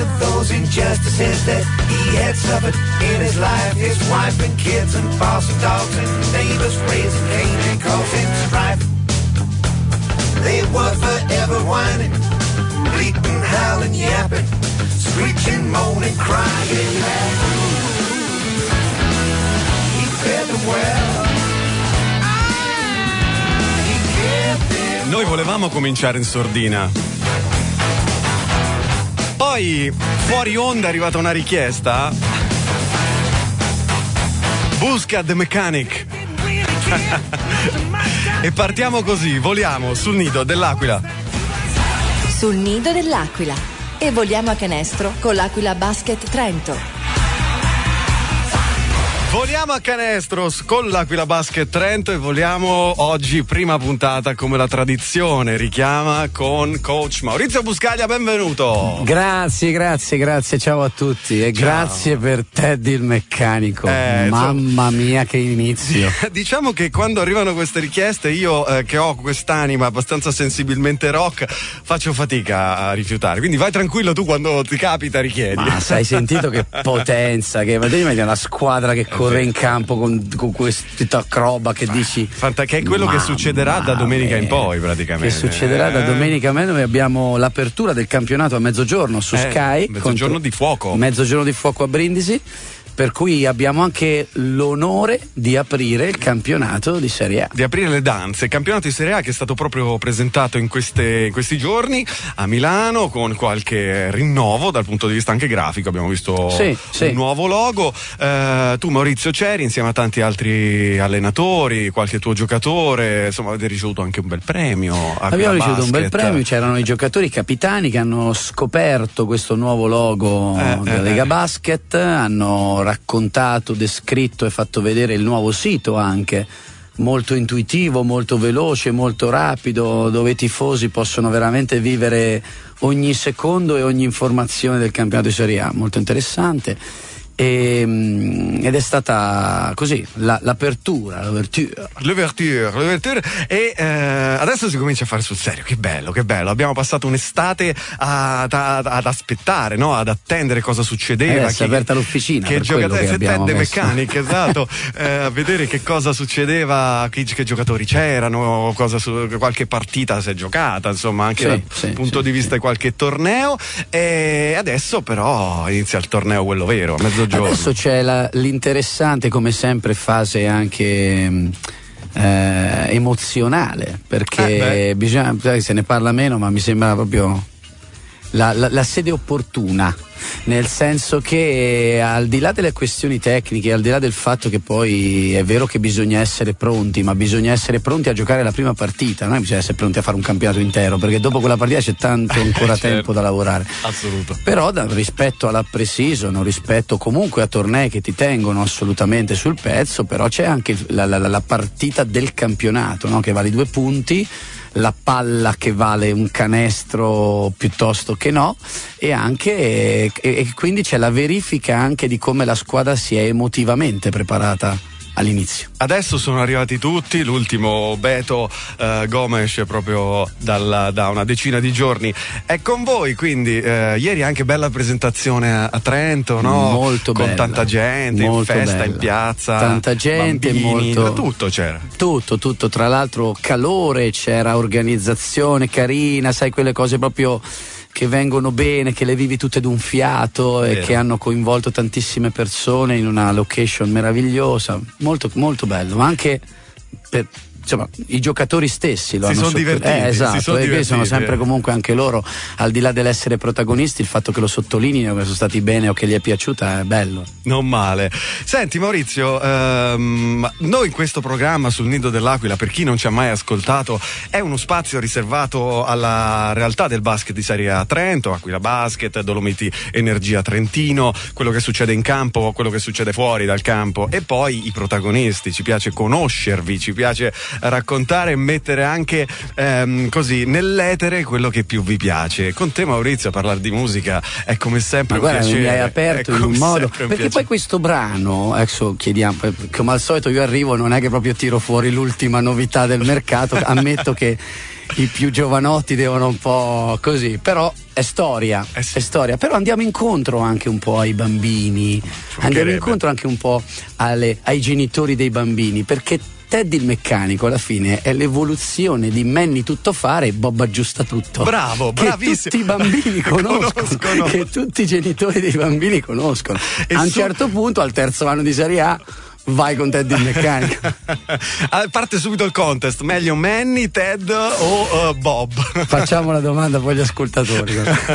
of those injustices that he had suffered in his life. His wife and kids and foster dogs and neighbors raising Cain and causing strife. They were forever whining, bleating, howling, yapping, screeching, moaning, crying. He fed them well. He kept them. Noi volevamo cominciare in sordina. Poi, fuori onda è arrivata una richiesta. Busca The Mechanic. E partiamo così, voliamo sul nido dell'Aquila. Sul nido dell'Aquila. E voliamo a canestro con l'Aquila Basket Trento. Voliamo a canestro con l'Aquila Basket Trento e voliamo oggi, prima puntata, come la tradizione richiama, con coach Maurizio Buscaglia. Benvenuto. Grazie, ciao a tutti e ciao. Grazie per Teddy il meccanico. Mamma mia che inizio. Diciamo che quando arrivano queste richieste io che ho quest'anima abbastanza sensibilmente rock faccio fatica a rifiutare, quindi vai tranquillo tu, quando ti capita richiedi. Ma hai sentito che potenza, che vedi una squadra che corre in campo con questa roba che dici che è quello che succederà da domenica in poi, praticamente. Che succederà da domenica in poi. Noi abbiamo l'apertura del campionato a mezzogiorno su Sky, mezzogiorno di fuoco a Brindisi, per cui abbiamo anche l'onore di aprire il campionato di Serie A. Di aprire le danze. Il campionato di Serie A che è stato proprio presentato in questi giorni a Milano, con qualche rinnovo dal punto di vista anche grafico. Abbiamo visto un nuovo logo. Tu, Maurizio, c'eri insieme a tanti altri allenatori, qualche tuo giocatore. Insomma, avete ricevuto anche un bel premio. Abbiamo ricevuto un bel premio. C'erano i giocatori capitani che hanno scoperto questo nuovo logo della Lega Basket, hanno raccontato, descritto e fatto vedere il nuovo sito, anche molto intuitivo, molto veloce, molto rapido, dove i tifosi possono veramente vivere ogni secondo e ogni informazione del campionato di Serie A. Molto interessante. Ed è stata così l'ouverture e adesso si comincia a fare sul serio. Che bello, abbiamo passato un'estate ad aspettare, no? Ad attendere cosa succedeva. Si è aperta l'officina che giocatore Teddy Mechanic, esatto. A vedere che cosa succedeva, che giocatori c'erano, qualche partita si è giocata, insomma, anche dal punto di vista di qualche torneo. E adesso però inizia il torneo, quello vero, a mezzogiorno. Adesso c'è l'interessante, come sempre, fase anche emozionale, perché bisogna, se ne parla meno, ma mi sembra proprio la sede opportuna, nel senso che al di là delle questioni tecniche, al di là del fatto che poi è vero che bisogna essere pronti, ma bisogna essere pronti a giocare la prima partita, non bisogna essere pronti a fare un campionato intero, perché dopo quella partita c'è tanto ancora tempo da lavorare. Assoluto. Però rispetto alla pre-season, rispetto comunque a tornei che ti tengono assolutamente sul pezzo, però c'è anche la partita del campionato, no? Che vale 2 punti, la palla che vale un canestro piuttosto che no, e anche e quindi c'è la verifica anche di come la squadra si è emotivamente preparata all'inizio. Adesso sono arrivati tutti, l'ultimo Beto Gomes proprio da una decina di giorni è con voi, quindi ieri anche bella presentazione a Trento, no? Molto con bella, tanta gente, in festa, bella. In piazza, tanta gente, bambini, molto, tutto c'era. Tutto, tra l'altro calore, c'era organizzazione carina, sai, quelle cose proprio che vengono bene, che le vivi tutte d'un fiato e che hanno coinvolto tantissime persone in una location meravigliosa, molto molto bello, ma anche per insomma i giocatori stessi lo si hanno sono divertiti, esatto, e sono sempre comunque anche loro, al di là dell'essere protagonisti, il fatto che lo sottolineino, che sono stati bene o che gli è piaciuta è bello. Non male. Senti Maurizio, noi in questo programma sul Nido dell'Aquila, per chi non ci ha mai ascoltato, è uno spazio riservato alla realtà del basket di Serie A Trento, Aquila Basket, Dolomiti Energia Trentino, quello che succede in campo, quello che succede fuori dal campo, e poi i protagonisti. Ci piace conoscervi, ci piace raccontare e mettere anche così nell'etere quello che più vi piace. Con te Maurizio a parlare di musica è come sempre un piacere. Mi hai aperto in un modo, perché poi questo brano, adesso chiediamo, come al solito io arrivo, non è che proprio tiro fuori l'ultima novità del mercato, ammetto che i più giovanotti devono un po' così, però è storia, sì. È storia. Però andiamo incontro anche un po' ai bambini, andiamo incontro anche un po' ai genitori dei bambini, perché Teddy il meccanico alla fine è l'evoluzione di Manny Tuttofare e Bob Aggiusta Tutto. Bravo, che bravissimo. Tutti i bambini conoscono, che tutti i genitori dei bambini conoscono. A un certo punto, al terzo anno di Serie A, vai con Ted il meccanico. Parte subito il contest, meglio Manny, Ted o Bob? Facciamo la domanda poi agli ascoltatori.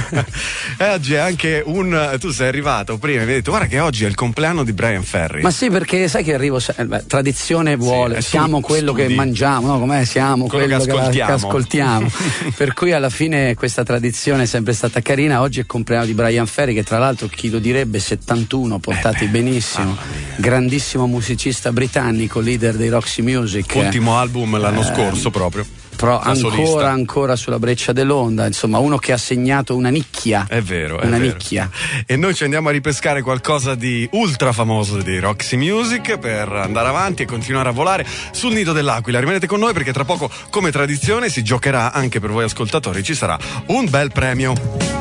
Oggi è anche tu sei arrivato prima e mi hai detto guarda che oggi è il compleanno di Brian Ferry. Ma sì, perché sai che arrivo, tradizione vuole, sì, siamo quello che mangiamo, no? Com'è? Siamo quello che ascoltiamo. Per cui alla fine questa tradizione è sempre stata carina. Oggi è il compleanno di Brian Ferry, che tra l'altro chi lo direbbe 71, portati benissimo, grandissimo musicista britannico, leader dei Roxy Music. Ultimo album l'anno scorso proprio. Però ancora sulla breccia dell'onda, insomma, uno che ha segnato una nicchia. È vero, una nicchia. E noi ci andiamo a ripescare qualcosa di ultra famoso dei Roxy Music per andare avanti e continuare a volare sul nido dell'Aquila. Rimanete con noi perché tra poco, come tradizione, si giocherà anche per voi ascoltatori, ci sarà un bel premio.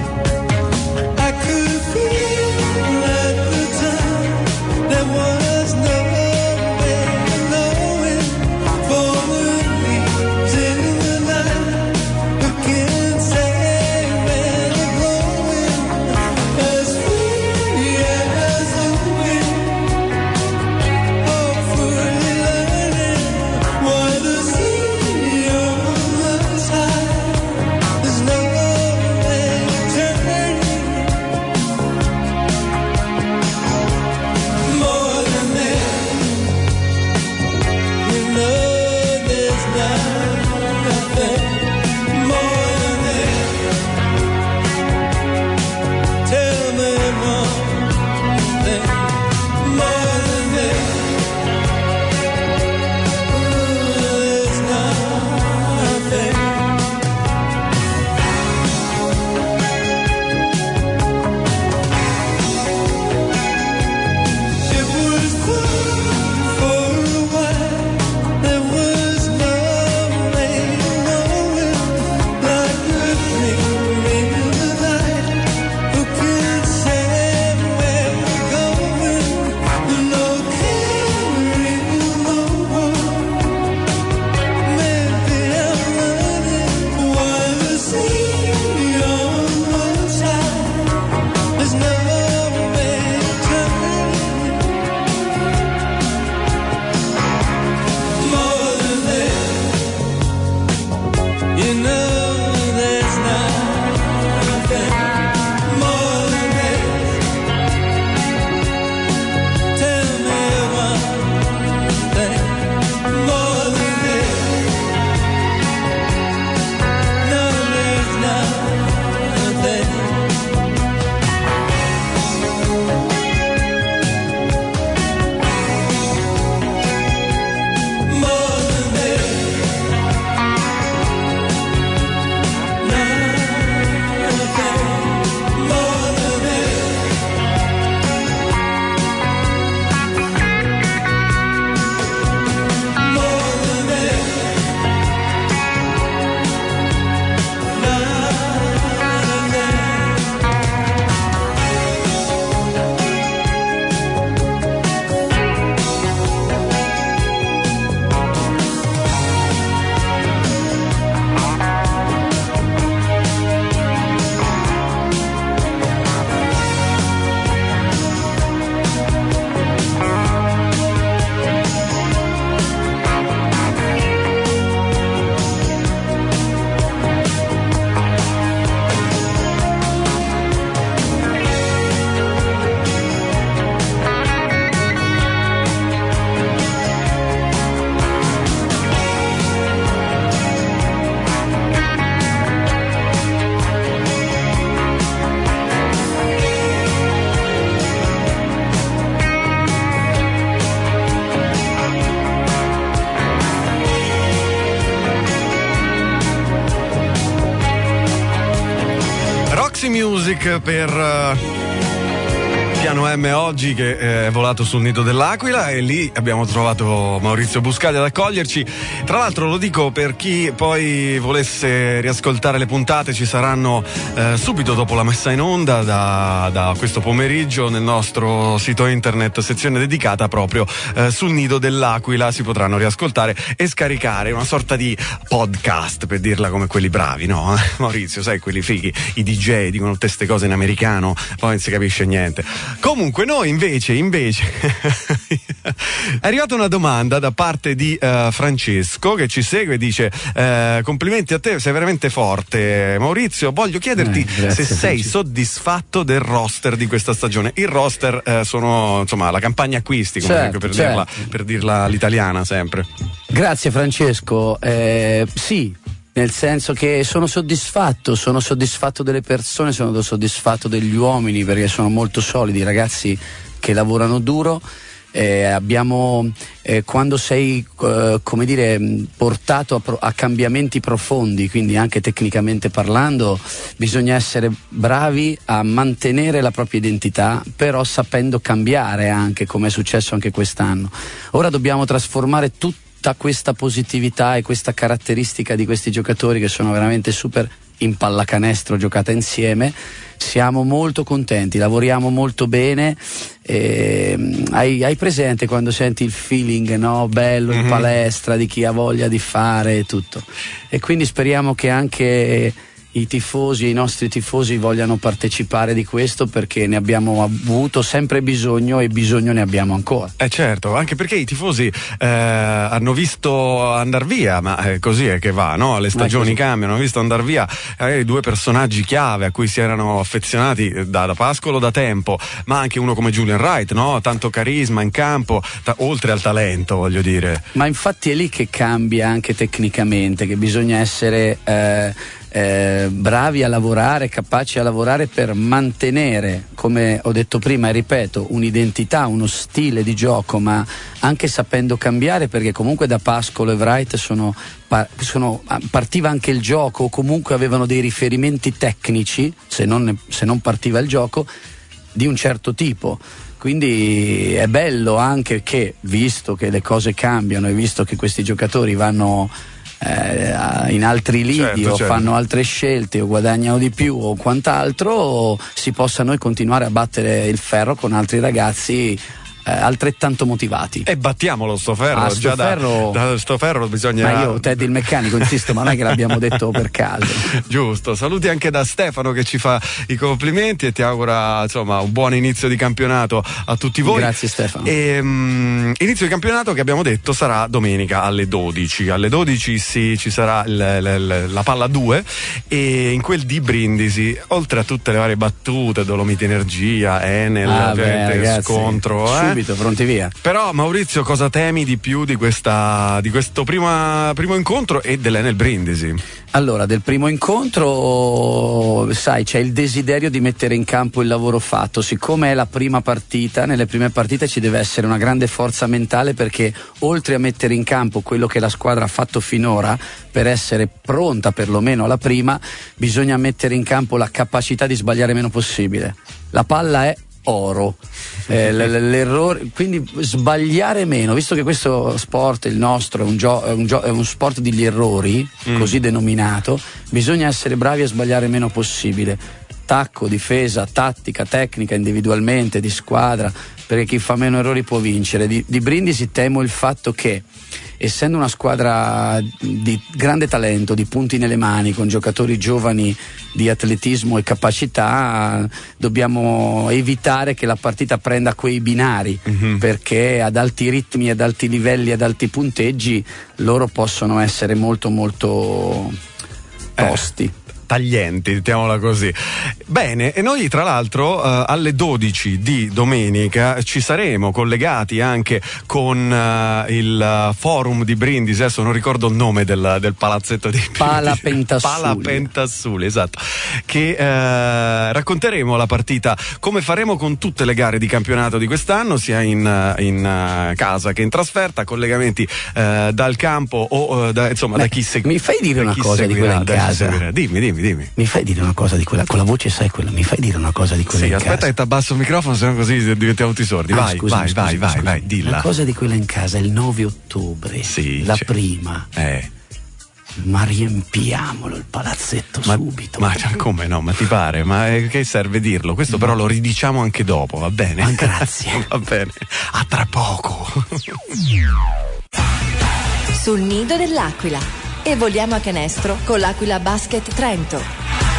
Roxy Music per piano M oggi che è volato sul nido dell'Aquila e lì abbiamo trovato Maurizio Buscaglia ad accoglierci. Tra l'altro lo dico per chi poi volesse riascoltare le puntate, ci saranno subito dopo la messa in onda da questo pomeriggio nel nostro sito internet, sezione dedicata proprio sul nido dell'Aquila. Si potranno riascoltare e scaricare, una sorta di podcast, per dirla come quelli bravi, no? Maurizio, sai, quelli fighi, i DJ dicono tutte queste cose in americano, poi non si capisce niente. Comunque noi invece è arrivata una domanda da parte di Francesco che ci segue e dice complimenti a te, sei veramente forte Maurizio, voglio chiederti se sei soddisfatto del roster di questa stagione. Il roster sono insomma la campagna acquisti, comunque, per dirla all'italiana sempre. Grazie Francesco, sì, nel senso che sono soddisfatto delle persone, sono soddisfatto degli uomini perché sono molto solidi, ragazzi che lavorano duro. Abbiamo quando sei come dire portato a cambiamenti profondi, quindi anche tecnicamente parlando, bisogna essere bravi a mantenere la propria identità, però sapendo cambiare, anche come è successo anche quest'anno. Ora dobbiamo trasformare tutta questa positività e questa caratteristica di questi giocatori che sono veramente super in pallacanestro giocata insieme. Siamo molto contenti, lavoriamo molto bene. Hai presente quando senti il feeling, no? Bello in palestra di chi ha voglia di fare tutto, e quindi speriamo che anche i nostri tifosi vogliano partecipare di questo, perché ne abbiamo avuto sempre bisogno e bisogno ne abbiamo ancora. Certo, anche perché i tifosi hanno visto andar via, ma così è che va, no? Le stagioni cambiano, hanno visto andar via due personaggi chiave a cui si erano affezionati da Pascolo da tempo, ma anche uno come Julian Wright, no? Tanto carisma in campo, oltre al talento, voglio dire. Ma infatti è lì che cambia anche tecnicamente, che bisogna essere bravi a lavorare, capaci a lavorare per mantenere, come ho detto prima e ripeto, un'identità, uno stile di gioco, ma anche sapendo cambiare, perché comunque da Pascolo e Wright partiva anche il gioco, o comunque avevano dei riferimenti tecnici, se non partiva il gioco, di un certo tipo. Quindi è bello anche che, visto che le cose cambiano e visto che questi giocatori vanno in altri lidi, certo. Fanno altre scelte o guadagnano di più o quant'altro, si possa noi continuare a battere il ferro con altri ragazzi altrettanto motivati. E battiamolo sto ferro, da sto ferro bisogna. Ma io, Ted il meccanico, insisto, ma non è che l'abbiamo detto per caso. Giusto, saluti anche da Stefano che ci fa i complimenti e ti augura insomma un buon inizio di campionato a tutti voi. Grazie Stefano. Inizio di campionato che abbiamo detto sarà domenica alle 12. Alle 12 ci sarà la palla 2 e in quel di Brindisi, oltre a tutte le varie battute, Dolomiti Energia, Enel, ragazzi, scontro, pronti via. Però Maurizio, cosa temi di più di questo primo incontro e dell'Enel Brindisi? Allora, del primo incontro, sai, c'è il desiderio di mettere in campo il lavoro fatto. Siccome è la prima partita, nelle prime partite ci deve essere una grande forza mentale, perché oltre a mettere in campo quello che la squadra ha fatto finora per essere pronta perlomeno alla prima, bisogna mettere in campo la capacità di sbagliare meno possibile. La palla è oro, l'errore, quindi sbagliare meno, visto che questo sport, il nostro, è uno sport degli errori, così denominato, bisogna essere bravi a sbagliare meno possibile. Tacco, difesa, tattica, tecnica, individualmente, di squadra, perché chi fa meno errori può vincere. Di Brindisi temo il fatto che, essendo una squadra di grande talento, di punti nelle mani, con giocatori giovani di atletismo e capacità, dobbiamo evitare che la partita prenda quei binari, perché ad alti ritmi, ad alti livelli, ad alti punteggi loro possono essere molto molto tosti. Taglienti, mettiamola così. Bene, e noi tra l'altro alle 12 di domenica ci saremo collegati anche con il forum di Brindisi, adesso non ricordo il nome del palazzetto di Pala-Pentassuli, esatto, che racconteremo la partita come faremo con tutte le gare di campionato di quest'anno, sia in casa che in trasferta, collegamenti dal campo o da chi segue. Mi fai dire una cosa seguirà, di quella in casa? Dimmi. dimmi. Mi fai dire una cosa di quella, con la voce sai quella, mi fai dire una cosa di quella Sì, in aspetta casa? che ti abbasso il microfono, sennò così diventiamo tutti sordi. Vai, Scusami, vai, dilla. Una cosa di quella in casa, il 9 ottobre, Sì, la cioè, prima. Ma riempiamolo il palazzetto subito. Ma come no? Ma ti pare? Ma che serve dirlo? Questo però lo ridiciamo anche dopo, va bene? Ma grazie. Va bene. A tra poco. Sul nido dell'aquila. E voliamo a canestro con l'Aquila Basket Trento.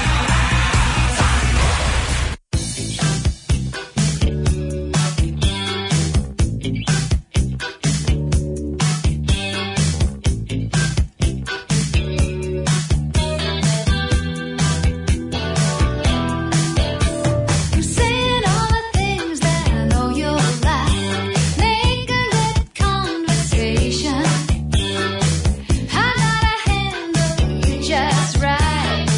Just right.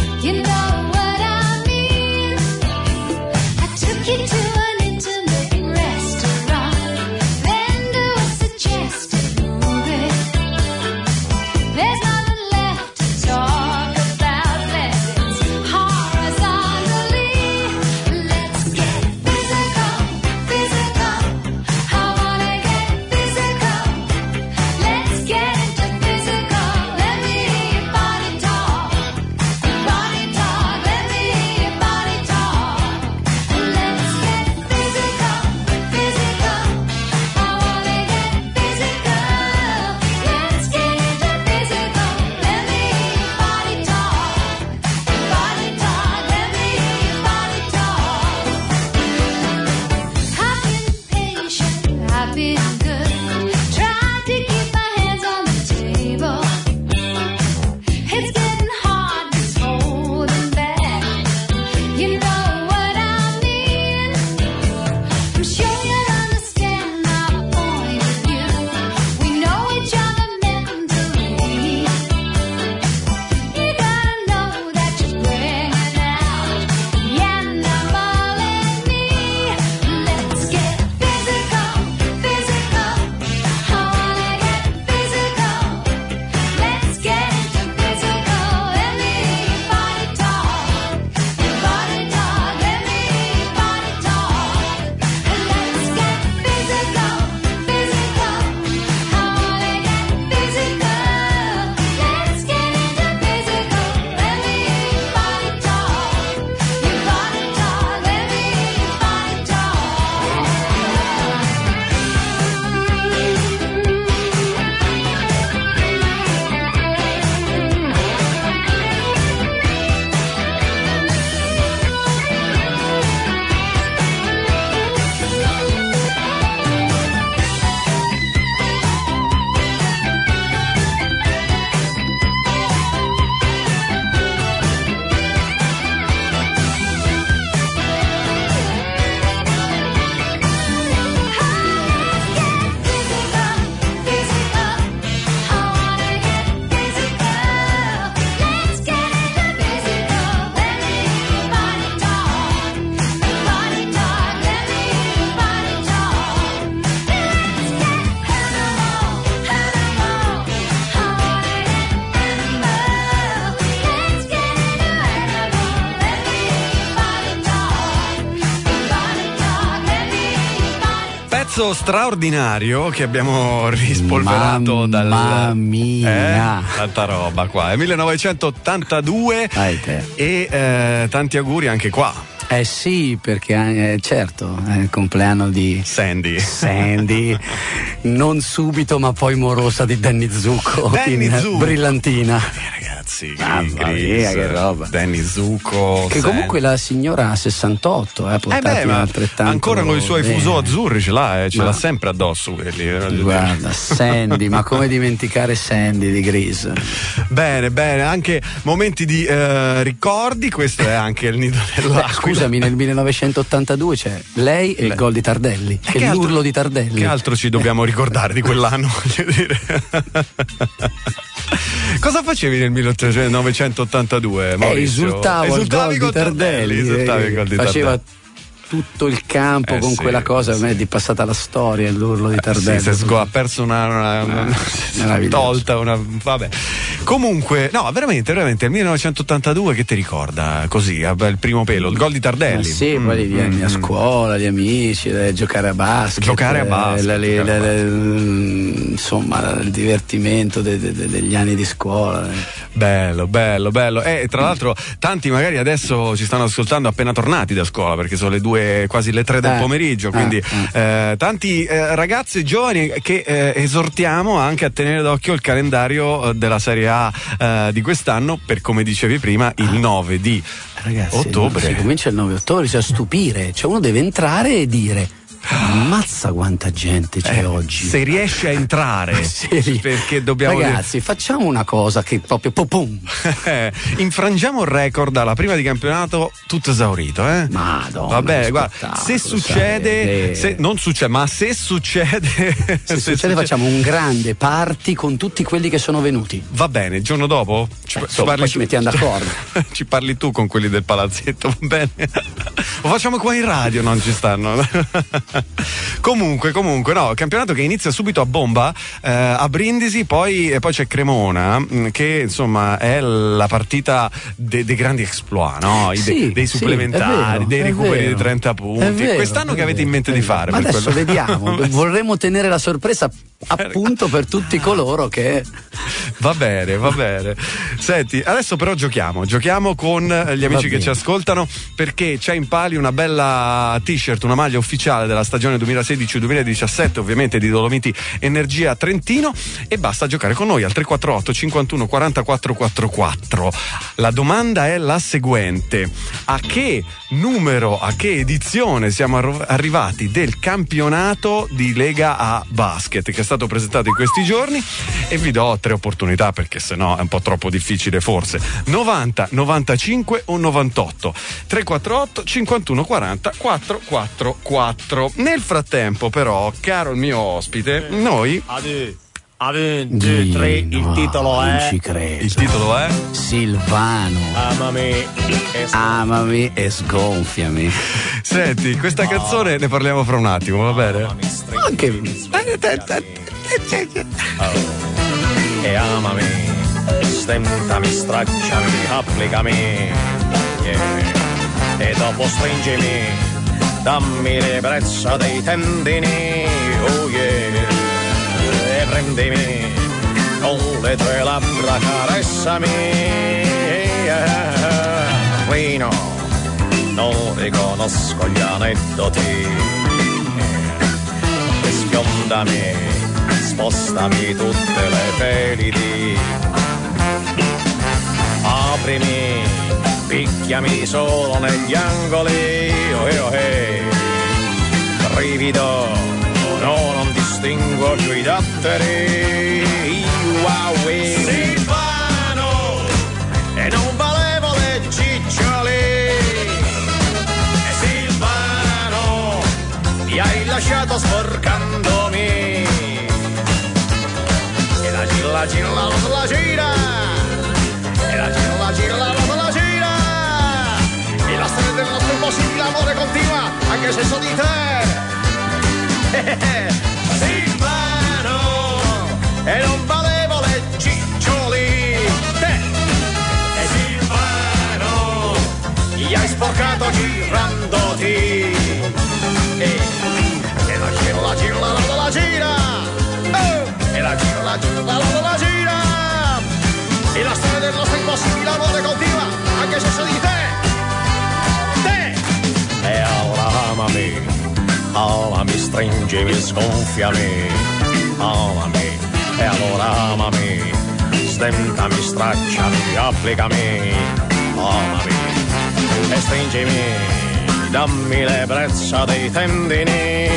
pezzo straordinario che abbiamo rispolverato Mamma mia. tanta roba qua. È 1982 e tanti auguri anche qua. Eh sì, perché certo, è il compleanno di Sandy, non subito ma poi morosa di Danny Zucco in Brillantina. Ragazzi, mamma mia, che roba. Danny Zucco. Che comunque la signora ha 68, portati altrettanto. Ancora con i suoi fuso azzurri ce l'ha sempre addosso quelli. Guarda, Sandy, ma come dimenticare Sandy di Grease? Bene, anche momenti di ricordi, questo è anche il nido dell'aquila. Scusami, nel 1982 c'è lei e il gol di Tardelli, che è l'urlo di Tardelli. Che altro ci dobbiamo ricordare di quell'anno, voglio dire? Cosa facevi nel 1982, Maurizio? Esultavo il gol di Tardelli. Faceva tutto il campo con quella cosa, a me è passata la storia, l'urlo di Tardelli. Ha perso una tolta, vabbè. Comunque, no, veramente, il 1982 che ti ricorda così, il primo pelo, il gol di Tardelli. Sì, poi a scuola, gli amici, giocare a basket. Insomma, il divertimento degli anni di scuola. Bello. E tra l'altro tanti magari adesso ci stanno ascoltando appena tornati da scuola, perché sono quasi le 3 del pomeriggio, quindi tanti ragazzi giovani che esortiamo anche a tenere d'occhio il calendario della Serie A di quest'anno, per come dicevi prima, il 9 di ottobre. Si comincia il 9 ottobre, cioè a stupire, cioè uno deve entrare e dire: ammazza quanta gente c'è oggi. Se riesce a entrare, perché dobbiamo. Ragazzi, facciamo una cosa che proprio popum. Infrangiamo il record alla prima di campionato, tutto esaurito, Madonna. Va bene, guarda, se succede, non succede, ma se succede. Se succede, facciamo un grande party con tutti quelli che sono venuti. Va bene, il giorno dopo poi ci mettiamo d'accordo. Ci parli tu con quelli del palazzetto, va bene? Lo facciamo qua in radio, non ci stanno. Comunque, no, campionato che inizia subito a bomba a Brindisi, poi c'è Cremona, che insomma è la partita dei grandi exploit, no? Dei supplementari, dei recuperi di 30 punti. Quest'anno che avete in mente di fare? Ma adesso vediamo, vorremmo tenere la sorpresa appunto per tutti coloro che. Va bene. Senti, adesso però giochiamo con gli amici che ci ascoltano, perché c'è in palio una bella t-shirt, una maglia ufficiale della stagione 2016-2017, ovviamente di Dolomiti Energia Trentino, e basta giocare con noi al 348 51 44 44. La domanda è la seguente: a che numero, a che edizione siamo arrivati del campionato di Lega A Basket, che è stato presentato in questi giorni? E vi do 3 opportunità, perché sennò è un po' troppo difficile forse. 90, 95 o 98? 348 51 40 444. Nel frattempo però, caro il mio ospite, noi A 1, 2, 3, il titolo è. Non ci credo. Il titolo è Silvano. Amami e sgonfiami. Senti, questa canzone ne parliamo fra un attimo, va bene? Anche. E amami, stentami, stracciami, applicami, e dopo stringimi, dammi l'ebbrezza dei tendini, oh yeah. E prendimi con le 3 labbra, caressami, Rino, non riconosco gli aneddoti, e sfiondami, spostami tutte le pelidi, aprimi, picchiami solo negli angoli, brivido, no, non distingo più i datteri, Silvano, e non valevo le ciccioli, Silvano, mi hai lasciato sporcandomi, e la gira, la gira, la gira, e la gira, la gira, la gira, e la storia del nostro impossibile amore continua, anche se so di te. Silvano, e non valevo le ciccioli, te, e Silvano, gli hai sporcato girandoti, e la gira, la gira, la gira, e la gira, la gira, la gira, e la storia del nostro impossibile amore continua, anche se so di te, e allora amami. Amami, stringimi, sgonfiami, amami, e allora amami, stentami, stracciami, applicami, amami, e stringimi, dammi l'ebbrezza dei tendini,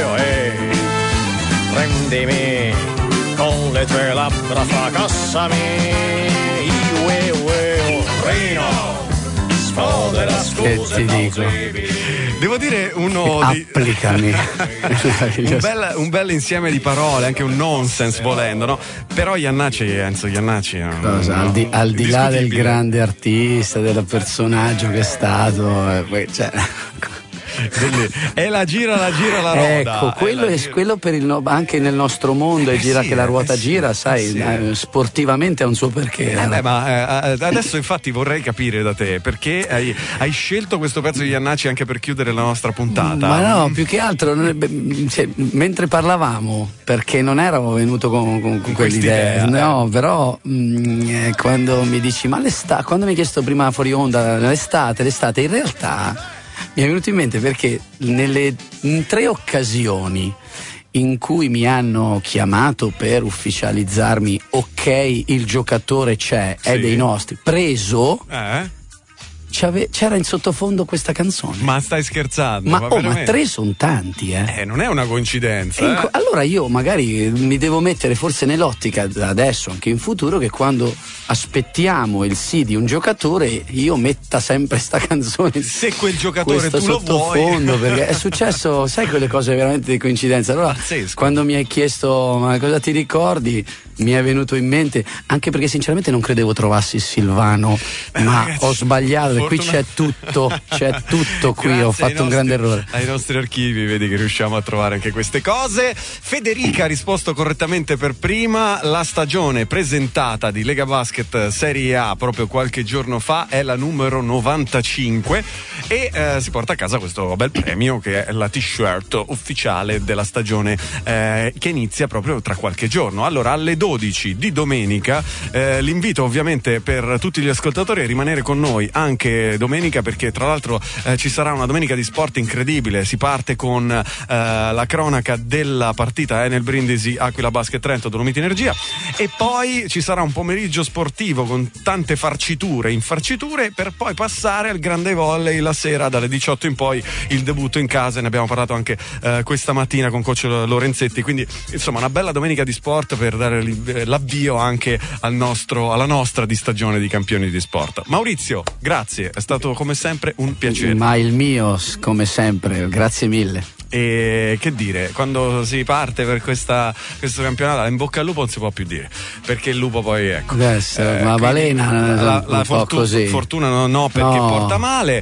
prendimi con le 3 labbra, fracassami, Rino, sfodera, scusa, che ti dico? Devo dire applicami. un bel insieme di parole, anche un nonsense volendo, no? Però Enzo Iannacci al di là del grande artista, del personaggio che è stato, E la gira la roda. Ecco, quello per anche nel nostro mondo è gira che la ruota gira, sai, sportivamente ha un suo perché. Ma adesso infatti vorrei capire da te perché hai scelto questo pezzo di Iannacci anche per chiudere la nostra puntata. Ma no, più che altro mentre parlavamo, perché non ero venuto con quell'idea, no, però quando mi dici ma quando mi hai chiesto prima fuori onda l'estate, in realtà mi è venuto in mente perché in 3 occasioni in cui mi hanno chiamato per ufficializzarmi, ok, il giocatore c'è, è dei nostri, preso, c'era in sottofondo questa canzone. Ma stai scherzando? Ma 3 sono tanti, non è una coincidenza. Allora io magari mi devo mettere forse nell'ottica adesso, anche in futuro, che quando aspettiamo il sì di un giocatore io metta sempre sta canzone, se quel giocatore tu lo vuoi, perché è successo, sai, quelle cose veramente di coincidenza. Allora quando mi hai chiesto ma cosa ti ricordi, mi è venuto in mente, anche perché sinceramente non credevo trovassi Silvano, ma ragazzi, ho sbagliato, qui c'è tutto qui. Ho fatto un grande errore. Ai nostri archivi vedi che riusciamo a trovare anche queste cose. Federica ha risposto correttamente per prima. La stagione presentata di Lega Basket Serie A proprio qualche giorno fa è la numero 95 e si porta a casa questo bel premio che è la t-shirt ufficiale della stagione che inizia proprio tra qualche giorno. Allora alle 12 di domenica l'invito ovviamente per tutti gli ascoltatori a rimanere con noi anche domenica, perché tra l'altro ci sarà una domenica di sport incredibile. Si parte con la cronaca della partita nel Brindisi Aquila Basket Trento Dolomiti Energia e poi ci sarà un pomeriggio sportivo con tante infarciture per poi passare al grande volley la sera dalle 18 in poi, il debutto in casa, ne abbiamo parlato anche questa mattina con coach Lorenzetti, quindi insomma una bella domenica di sport per dare l'avvio anche alla nostra di stagione di campioni di sport. Maurizio, grazie, è stato come sempre un piacere. Ma il mio, come sempre, grazie mille. E che dire, quando si parte per questo campionato in bocca al lupo non si può più dire, perché il lupo poi ecco ma balena la fortuna no, perché porta male.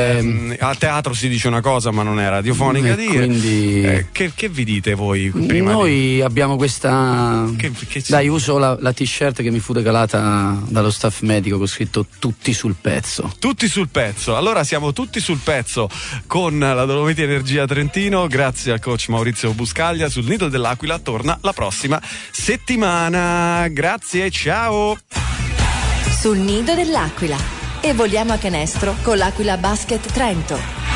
A teatro si dice una cosa ma non è radiofonica dire, quindi che vi dite voi prima? Noi abbiamo questa dai, uso la t-shirt che mi fu regalata dallo staff medico con scritto tutti sul pezzo. Allora siamo tutti sul pezzo con la Dolomiti Energia Trentino. Grazie al coach Maurizio Buscaglia. Sul Nido dell'Aquila torna la prossima settimana. Grazie, ciao. Sul Nido dell'Aquila. E voliamo a canestro con l'Aquila Basket Trento.